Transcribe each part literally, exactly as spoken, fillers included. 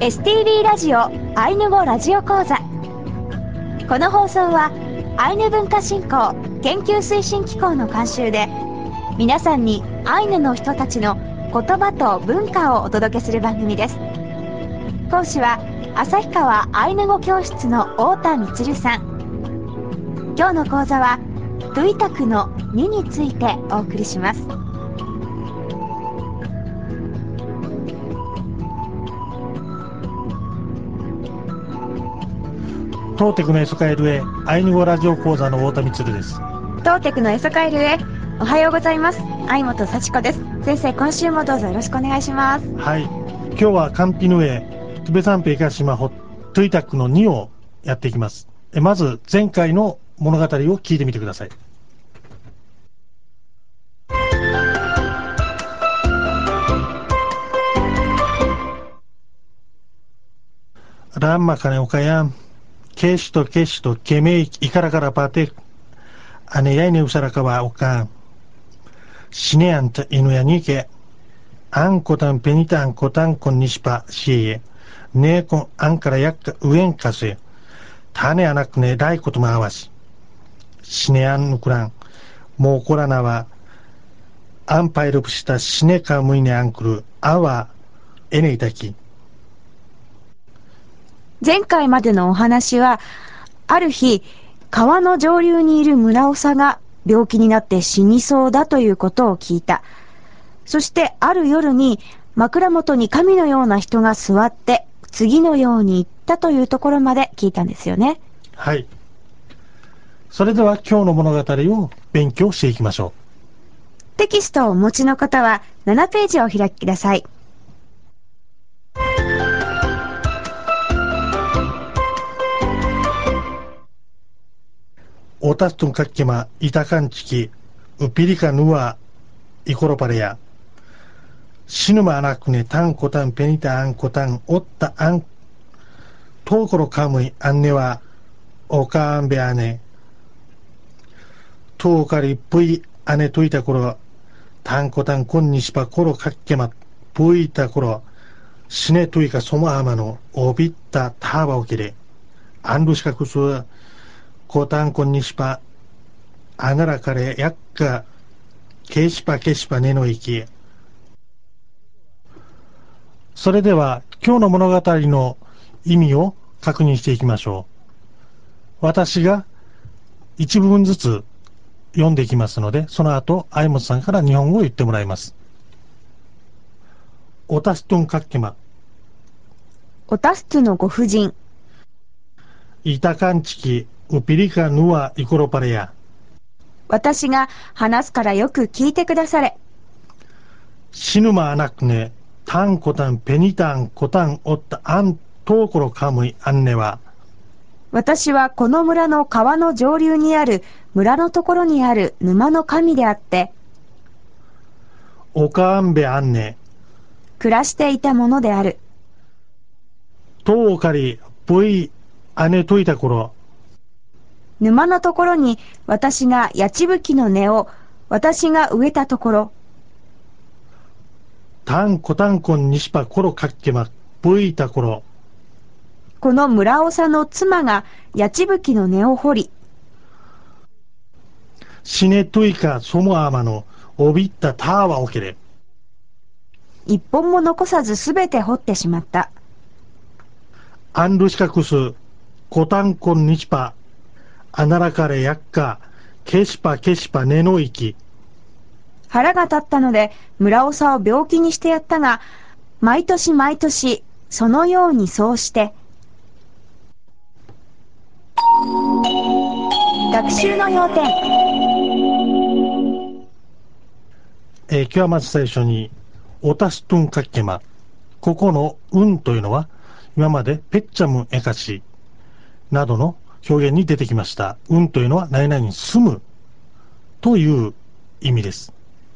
エスティービー ラジオアイヌ語ラジオ講座。この放送はアイヌ文化振興研究推進機構の監修で、皆さんにアイヌの人たちの言葉と文化をお届けする番組です。講師は旭川アイヌ語教室の太田充さん。今日の講座はトゥイタクのにについてお送りします。 トーテクのエソカエルへアイヌ語ラジオ講座の太田充です。 トーテクのエソカエルへおはようございます。相本幸子です。先生、今週もどうぞよろしくお願いします。 はい、今日はカンピヌエトゥベサンペイカシマホトゥイタクのにをやっていきます。えまず前回の物語を聞いてみてください。ランマカネオカヤンケシとケシとケメイイカラカラパテアネヤイネウサラカワオカンシネアンタイヌヤニケアンコタンペニタンコタンコンニシパシエエネーコンアンカラヤッカウエンカセタネアナクネライコトマアワシシネアンヌクランモーコラナワアンパイルプシタシネカムイネアンクルアワエネイタキ。 前回までのお話は、ある日川の上流にいる村長が病気になって死にそうだということを聞いた。そしてある夜に枕元に神のような人が座って次のように言ったというところまで聞いたんですよね。 はい、それでは今日の物語を勉強していきましょう。テキストをお持ちの方はななページをお開きください。 オタストンカッケマイタカンチキウピリカヌワイコロパレヤシヌマアナクネタンコタンペニタアンコタンオッタアントーコロカムイアンネワオカアンベアネトーカリプイアネトイタコロタンコタンコンニシパコロカッケマプイタコロシネトイカソモアマノオビッタターバオキレアンルシカクスコタンコンニシパアナラカレヤッカケシパケシパネノイキ。それでは今日の物語の意味を確認していきましょう。私が一部分ずつ読んでいきますので、その後相本さんから日本語を言ってもらいます。オタストンカッケマオタストゥのご婦人イタカンチキウピリカヌワイコロパレヤ私が話すからよく聞いてくだされ。 シヌマアナクネタンコタンペニタンコタンオッタアントーコロカムイアンネワ私はこの村の川の上流にある村のところにある沼の神であってオカアンベアンネ暮らしていたものである。 トーカリプイアネトイタコロ沼のところに私がヤチブキの根を私が植えたところタンコタンコンニシパコロカッケマプイタコロこの村長の妻がヤチブキの根を掘りシネトイカソモアマのオビッタターワオケレ一本も残さずすべて掘ってしまった。 アンルシカクスコタンコンニシパアナラカレヤッカケシパケシパネノイキ腹が立ったので村長を病気にしてやったが、毎年毎年そのようにそうして学習の要点。 えー、今日はまず最初にオタストゥンカッケマ、ここの運というのは今までペッチャムエカシなどの表現に出てきました。運というのは何々に住むという意味です。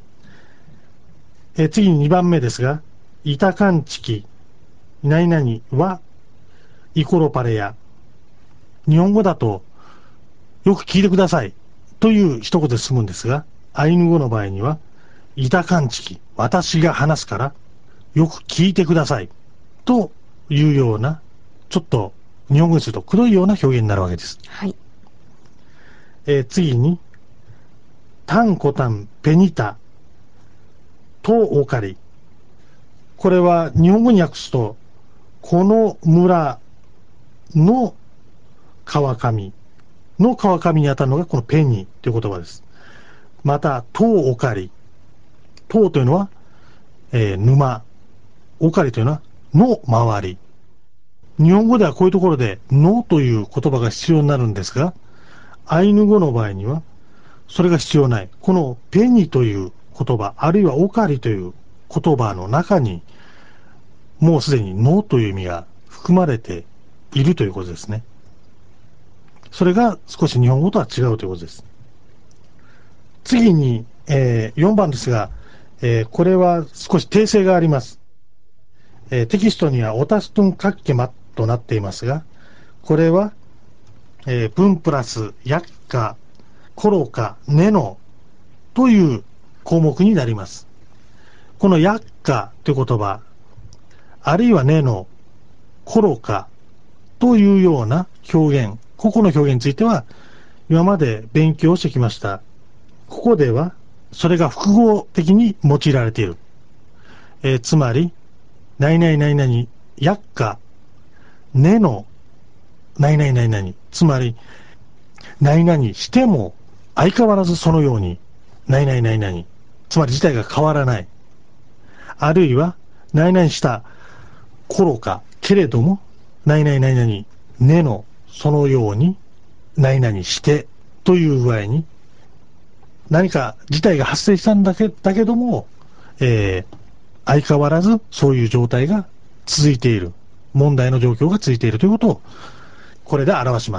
え次ににばんめですが、イタカンチキ何々はイコロパレヤ、日本語だとよく聞いてくださいという一言で済むんですが、アイヌ語の場合にはイタカンチキ、私が話すからよく聞いてくださいというような、ちょっと日本語にすると黒いような表現になるわけです。 はい。 えー次に、タンコタンペニタとオカリ。これは日本語に訳すと、この村の川上の川上にあたるのがこのペニという言葉です。また、とオカリ。とというのは、えー沼。オカリというのは、の周り。日本語ではこういうところで、のという言葉が必要になるんですが、アイヌ語の場合には、それが必要ない。このペニという言葉、あるいはオカリという言葉の中に、もうすでにのという意味が含まれているということですね。それが少し日本語とは違うということです。次に、えーよんばんですが、えーこれは少し訂正があります。えーテキストにはオタストンカッケマとなっていますが、これは、えー文プラス、ヤッカ、コロカ、ネノという項目になります。このヤッカという言葉、あるいはネノ、コロカというような表現、ここの表現については、今まで勉強してきました。ここでは、それが複合的に用いられている。えーつまり、何々何々、ヤッカ、ネノ、何々何々、つまり、何々しても相変わらずそのように、何々何々、つまり自体が変わらない。あるいは、何々した頃か、けれども、何々何々、ねの、そのように、何々してという具合に、何か事態が発生したんだけだけども、えー相変わらずそういう状態が続いている。問題の状況が続いているということを、これで表します。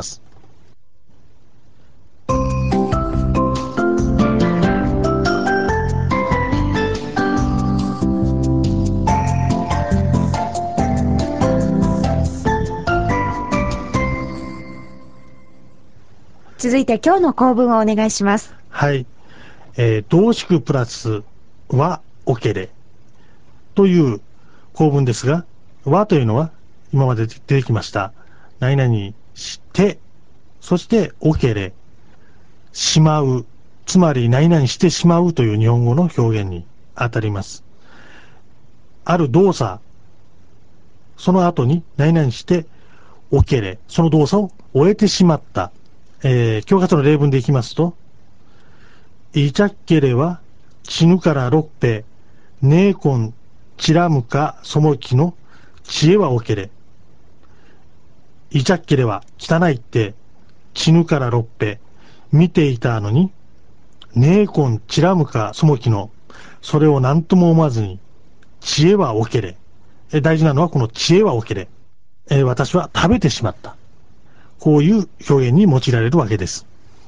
続いて今日の構文をお願いします。 はい。えー、動詞句プラスはおけれという構文ですが、はというのは今まで出てきました。何々して、そしておけれ、しまう、つまり何々してしまうという日本語の表現に当たります。ある動作、その後に何々しておけれ、その動作を終えてしまった。えー、教科書の例文でいきますと、いちゃっけれは、死ぬからろっぺ、ねえこん、ちらむか、そもきの、知恵はおけれ。いちゃっけれは、汚いって、死ぬからろっぺ、見ていたのに、ねえこん、ちらむか、そもきの、それを何とも思わずに、知恵はおけれ。え大事なのはこの知恵はおけれ。え私は食べてしまった。こういう表現に用いられるわけです。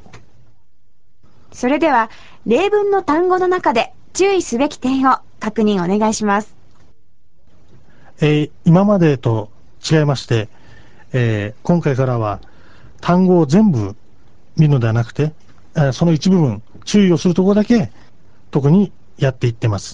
それでは、例文の単語の中で注意すべき点を確認お願いします。 えー今までと違いまして、えー今回からは単語を全部見るのではなくて、えーその一部分、注意をするところだけ特にやっていってます。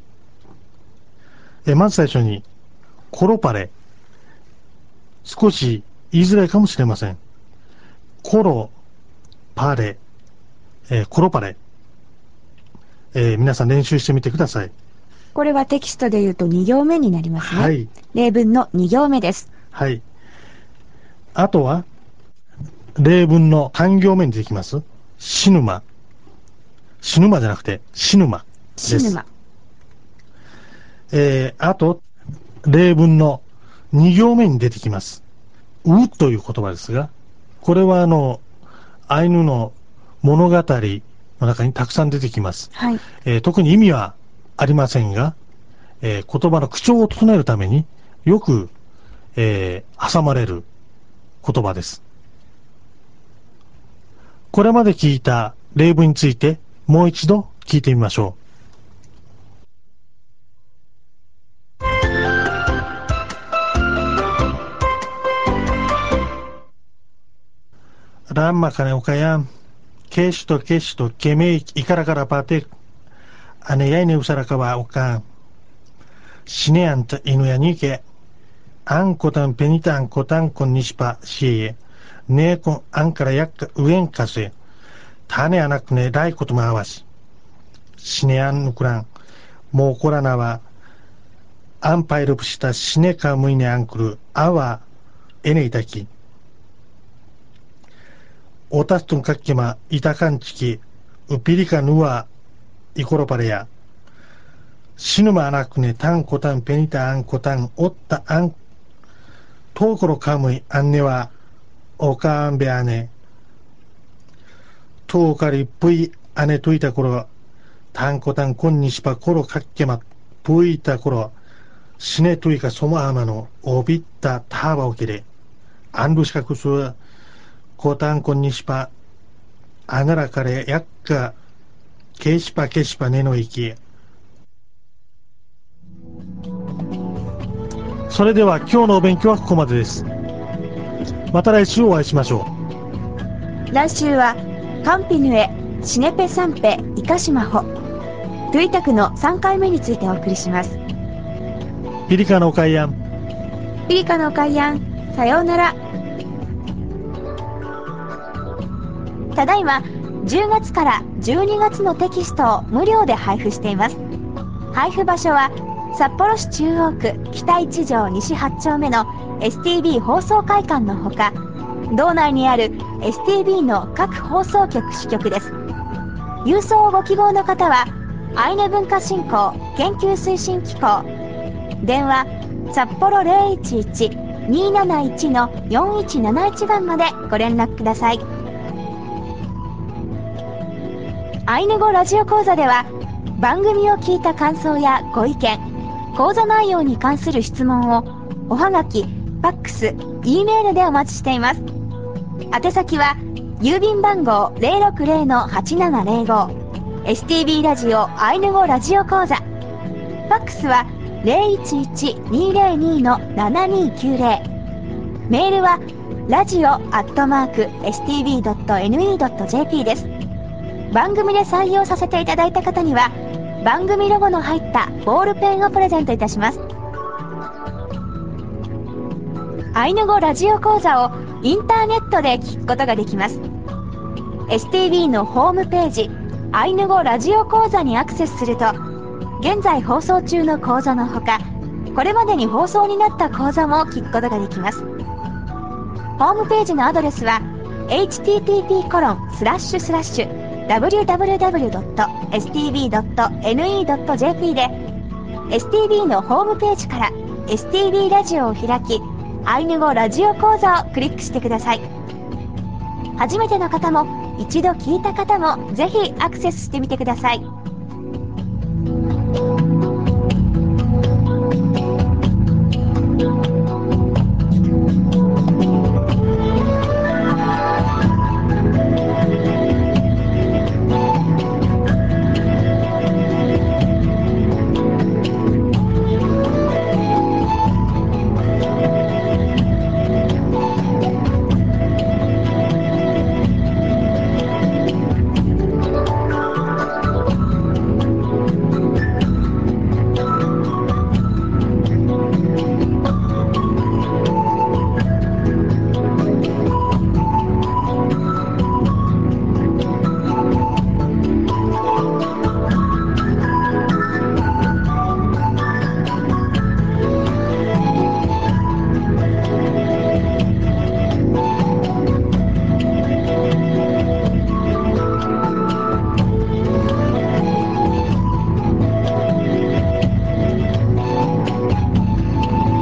えーまず最初に、コロパレ。少し言いづらいかもしれません。コロパレ、えーコロパレ、えー皆さん練習してみてください。 これはテキストで言うとに行目になりますね。 はい。 例文のに行目です。 はい。あとは、例文のさん行目に出てきます。死ぬま。死ぬまじゃなくて、死ぬまです。 死ぬま。 えー、あと、例文のに行目に出てきます。うという言葉ですが、これはあの、アイヌの物語の中にたくさん出てきます。 はい。 えー特に意味はありませんが、えー言葉の口調を整えるためによく、えー挟まれる言葉です。これまで聞いた例文についてもう一度聞いてみましょう。ランマカネオカヤン、ケシとケシとケメイイカラカラパテ、アネヤイネウサラカワオカン、シネアンタイヌヤニケ、 アンコタンペニタンコタンコンニシパシエ、ネーコンアンからやっかウエンカセ、種あなくねライコとも合わし、シネアンヌクラン、もうこらなは、アンパイルプしたシネカムイネアンクル、アワ、エネイタキ。オタストンカッケマ、イタカンチキ、ウピリカヌワ、イコロパレヤ。シヌマアナクネ、タンコタン、ペニタアンコタン、オッタアン、トーコロカムイ、アンネワ、オカアンベアネ。トーカリ、プイ、アネトイタコロ、タンコタン、コンニシパ、コロカッケマ、プイタコロ、シネトイカ、ソモアマノ、オビッタ、ターバオキレ、アンルシカクス、コタンコンニシパ、アナラカレ、ヤッカ、ケシパケシパネの息。それでは今日のお勉強はここまでです。また来週お会いしましょう。来週はカンピヌエシネペサンペイカシマホトゥイタクのさんかいめについてお送りします。 ピリカのおかいやん。 ピリカのおかいやん。さようなら。ただいまじゅうがつからじゅうにがつのテキストを無料で配布しています。配布場所は札幌市中央区北一条西はち丁目の エスティービー 放送会館のほか、道内にある エスティービー の各放送局支局です。郵送をご希望の方はアイヌ文化振興研究推進機構、電話札幌 ゼロいちいち にーなないち のよんいちなないち番までご連絡ください。アイヌ語ラジオ講座では番組を聞いた感想やご意見、講座内容に関する質問をおはがき、ファックス、E メールでお待ちしています。宛先は郵便番号 ゼロろくゼロのはちななゼロご エスティービー ラジオアイヌ語ラジオ講座。ファックスは ゼロいちいち にーゼロにのななにきゅうゼロ。メールはラジオアットマーク エスティービー ドット エヌイー ドット ジェーピー です。番組で採用させていただいた方には番組ロゴの入ったボールペンをプレゼントいたします。アイヌ語ラジオ講座をインターネットで聞くことができます。 エスティービー のホームページアイヌ語ラジオ講座にアクセスすると、現在放送中の講座のほか、これまでに放送になった講座も聞くことができます。ホームページのアドレスは エイチティーティーピーコロンスラッシュスラッシュダブリューダブリューダブリュードットエスティービー ドット エヌイー ドット ジェーピー で エスティービー のホームページから エスティービー ラジオを開き、アイヌ語ラジオ講座をクリックしてください。初めての方も一度聞いた方もぜひアクセスしてみてください。